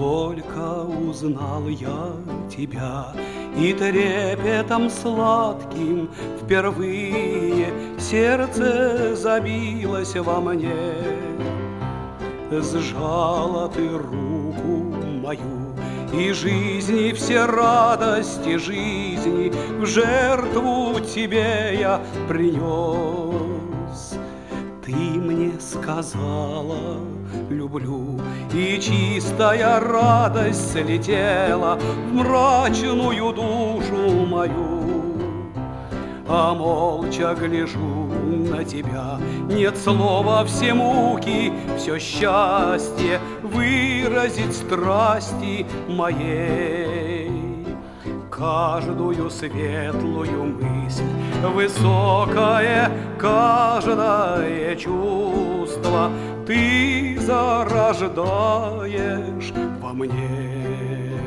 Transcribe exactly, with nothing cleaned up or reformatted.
только узнал я тебя, и трепетом сладким впервые сердце забилось во мне. Сжала ты руку мою, и жизни все радости жизни в жертву тебе я принес. Ты мне сказала люблю, и чистая радость слетела в мрачную душу мою. А молча гляжу на тебя, нет слова, все муки, все счастье выразить страсти моей. Каждую светлую мысль, высокое каждое чувство ты зарождаешь во мне.